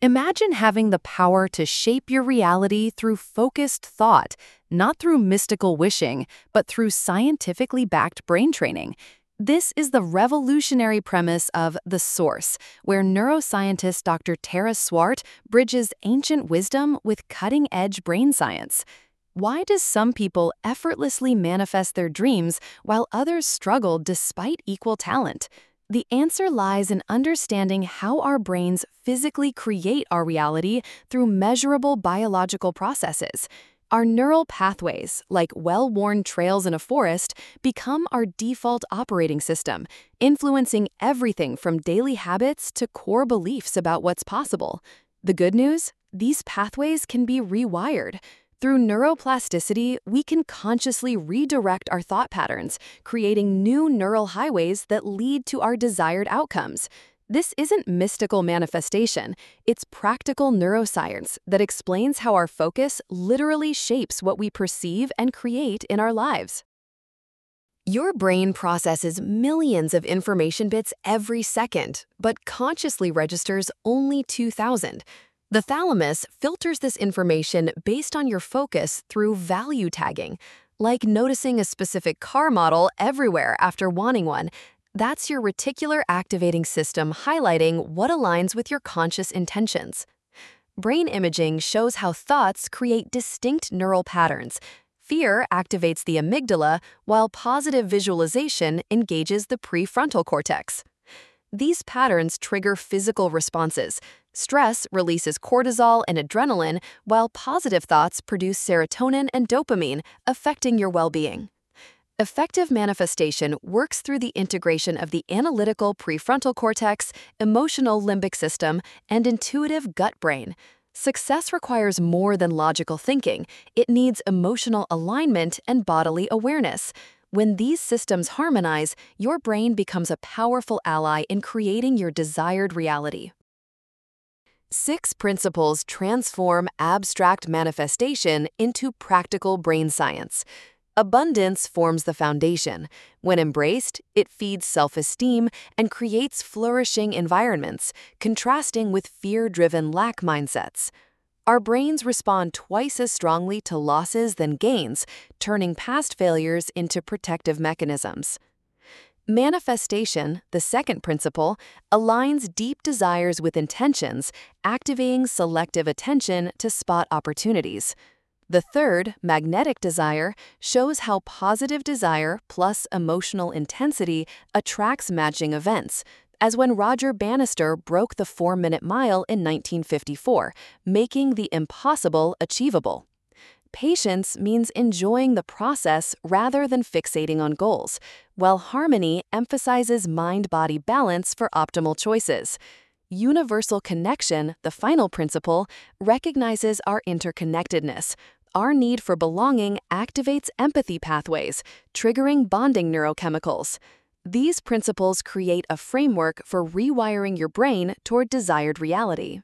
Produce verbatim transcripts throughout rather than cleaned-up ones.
Imagine having the power to shape your reality through focused thought, not through mystical wishing, but through scientifically backed brain training. This is the revolutionary premise of The Source, where neuroscientist Doctor Tara Swart bridges ancient wisdom with cutting-edge brain science. Why do some people effortlessly manifest their dreams while others struggle despite equal talent? The answer lies in understanding how our brains physically create our reality through measurable biological processes. Our neural pathways, like well-worn trails in a forest, become our default operating system, influencing everything from daily habits to core beliefs about what's possible. The good news? These pathways can be rewired. Through neuroplasticity, we can consciously redirect our thought patterns, creating new neural highways that lead to our desired outcomes. This isn't mystical manifestation, it's practical neuroscience that explains how our focus literally shapes what we perceive and create in our lives. Your brain processes millions of information bits every second, but consciously registers only two thousand. The thalamus filters this information based on your focus through value tagging, like noticing a specific car model everywhere after wanting one. That's your reticular activating system highlighting what aligns with your conscious intentions. Brain imaging shows how thoughts create distinct neural patterns. Fear activates the amygdala, while positive visualization engages the prefrontal cortex. These patterns trigger physical responses. Stress releases cortisol and adrenaline, while positive thoughts produce serotonin and dopamine, affecting your well-being. Effective manifestation works through the integration of the analytical prefrontal cortex, emotional limbic system, and intuitive gut brain. Success requires more than logical thinking. It needs emotional alignment and bodily awareness. When these systems harmonize, your brain becomes a powerful ally in creating your desired reality. Six principles transform abstract manifestation into practical brain science. Abundance forms the foundation. When embraced, it feeds self-esteem and creates flourishing environments, contrasting with fear-driven lack mindsets. Our brains respond twice as strongly to losses than gains, turning past failures into protective mechanisms. Manifestation, the second principle, aligns deep desires with intentions, activating selective attention to spot opportunities. The third, magnetic desire, shows how positive desire plus emotional intensity attracts matching events, as when Roger Bannister broke the four-minute mile in nineteen fifty-four, making the impossible achievable. Patience means enjoying the process rather than fixating on goals, while harmony emphasizes mind-body balance for optimal choices. Universal connection, the final principle, recognizes our interconnectedness. Our need for belonging activates empathy pathways, triggering bonding neurochemicals. These principles create a framework for rewiring your brain toward desired reality.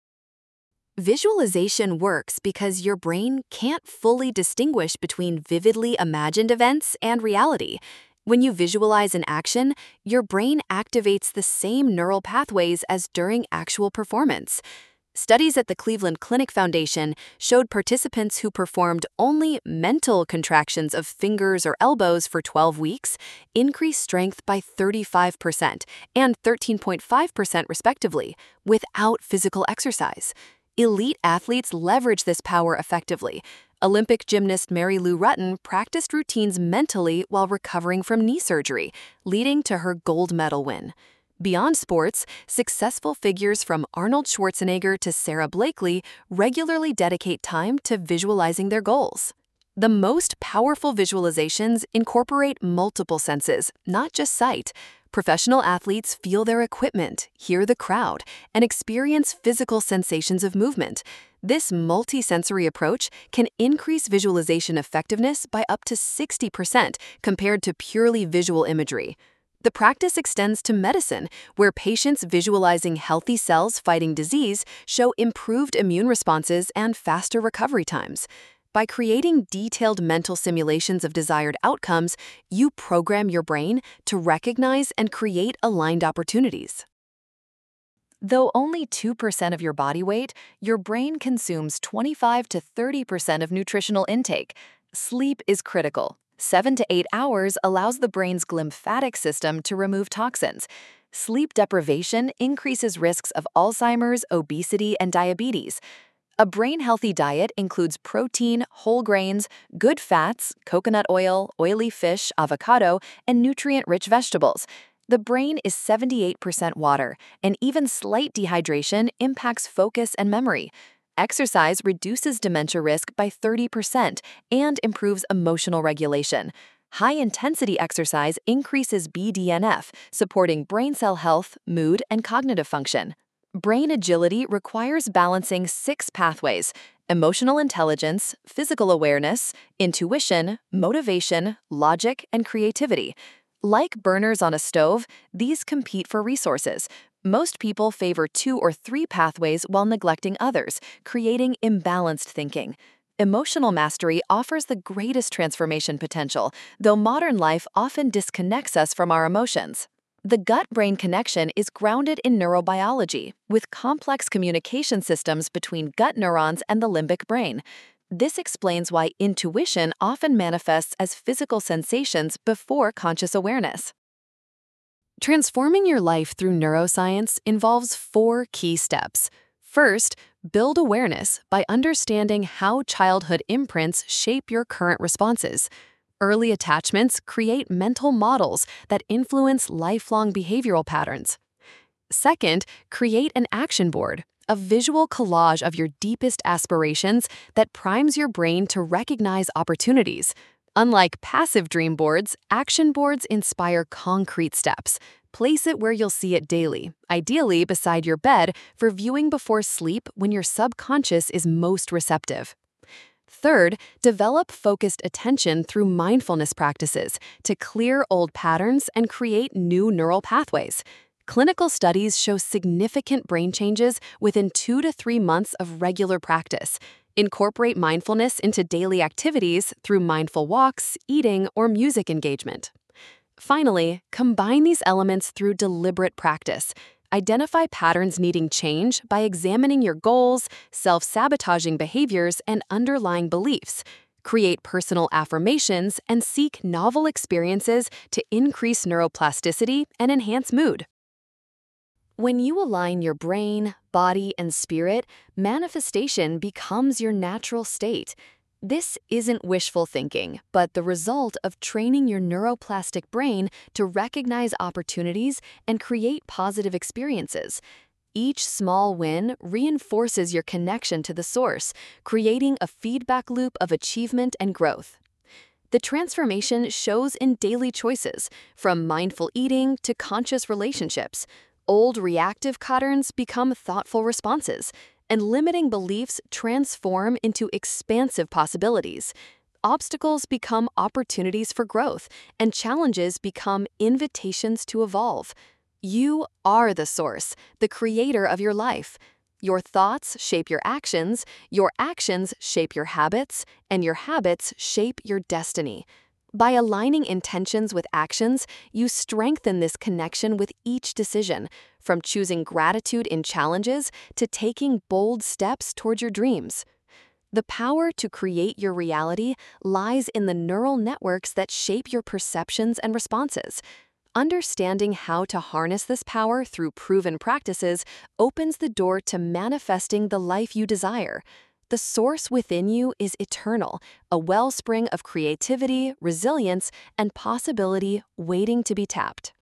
Visualization works because your brain can't fully distinguish between vividly imagined events and reality. When you visualize an action, your brain activates the same neural pathways as during actual performance. Studies at the Cleveland Clinic Foundation showed participants who performed only mental contractions of fingers or elbows for twelve weeks increased strength by thirty-five percent and thirteen point five percent respectively, without physical exercise. Elite athletes leverage this power effectively. Olympic gymnast Mary Lou Retton practiced routines mentally while recovering from knee surgery, leading to her gold medal win. Beyond sports, successful figures from Arnold Schwarzenegger to Sarah Blakely regularly dedicate time to visualizing their goals. The most powerful visualizations incorporate multiple senses, not just sight. Professional athletes feel their equipment, hear the crowd, and experience physical sensations of movement. This multi-sensory approach can increase visualization effectiveness by up to sixty percent compared to purely visual imagery. The practice extends to medicine, where patients visualizing healthy cells fighting disease show improved immune responses and faster recovery times. By creating detailed mental simulations of desired outcomes, you program your brain to recognize and create aligned opportunities. Though only two percent of your body weight, your brain consumes twenty-five to thirty percent of nutritional intake. Sleep is critical. Seven to eight hours allows the brain's glymphatic system to remove toxins. Sleep deprivation increases risks of Alzheimer's, obesity, and diabetes. A brain-healthy diet includes protein, whole grains, good fats, coconut oil, oily fish, avocado, and nutrient-rich vegetables. The brain is seventy-eight percent water, and even slight dehydration impacts focus and memory. Exercise reduces dementia risk by thirty percent and improves emotional regulation. High-intensity exercise increases B D N F, supporting brain cell health, mood, and cognitive function. Brain agility requires balancing six pathways: emotional intelligence, physical awareness, intuition, motivation, logic, and creativity. Like burners on a stove, these compete for resources. Most people favor two or three pathways while neglecting others, creating imbalanced thinking. Emotional mastery offers the greatest transformation potential, though modern life often disconnects us from our emotions. The gut-brain connection is grounded in neurobiology, with complex communication systems between gut neurons and the limbic brain. This explains why intuition often manifests as physical sensations before conscious awareness. Transforming your life through neuroscience involves four key steps. First, build awareness by understanding how childhood imprints shape your current responses. Early attachments create mental models that influence lifelong behavioral patterns. Second, create an action board, a visual collage of your deepest aspirations that primes your brain to recognize opportunities. Unlike passive dream boards, action boards inspire concrete steps. Place it where you'll see it daily, ideally beside your bed for viewing before sleep when your subconscious is most receptive. Third, develop focused attention through mindfulness practices to clear old patterns and create new neural pathways. Clinical studies show significant brain changes within two to three months of regular practice. Incorporate mindfulness into daily activities through mindful walks, eating, or music engagement. Finally, combine these elements through deliberate practice. Identify patterns needing change by examining your goals, self-sabotaging behaviors, and underlying beliefs. Create personal affirmations and seek novel experiences to increase neuroplasticity and enhance mood. When you align your brain, body, and spirit, manifestation becomes your natural state. This isn't wishful thinking, but the result of training your neuroplastic brain to recognize opportunities and create positive experiences. Each small win reinforces your connection to the source, creating a feedback loop of achievement and growth. The transformation shows in daily choices, from mindful eating to conscious relationships. Old reactive patterns become thoughtful responses, and limiting beliefs transform into expansive possibilities. Obstacles become opportunities for growth, and challenges become invitations to evolve. You are the source, the creator of your life. Your thoughts shape your actions, your actions shape your habits, and your habits shape your destiny. By aligning intentions with actions, you strengthen this connection with each decision, from choosing gratitude in challenges to taking bold steps toward your dreams. The power to create your reality lies in the neural networks that shape your perceptions and responses. Understanding how to harness this power through proven practices opens the door to manifesting the life you desire. The source within you is eternal, a wellspring of creativity, resilience, and possibility waiting to be tapped.